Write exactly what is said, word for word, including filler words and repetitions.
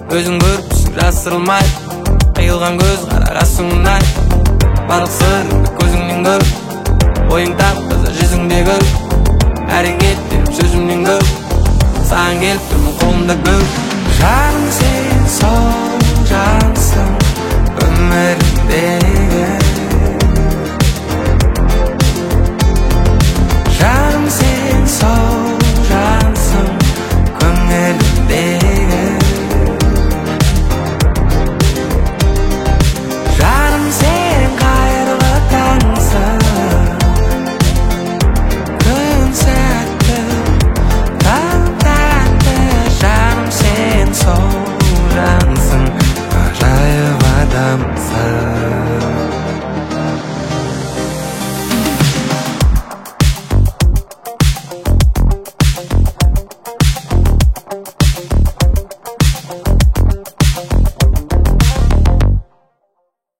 Өзің көріпсің жасырылмай, қиылған көз қарағасың ай. Барлық сырыңды көзіңнен көр, ойың тап-таза жүзіңде көр. Әрекеттерім сөзімнен көр, саған келіп тұрмын қолымда көр. Жаным сен сол жансың, өмір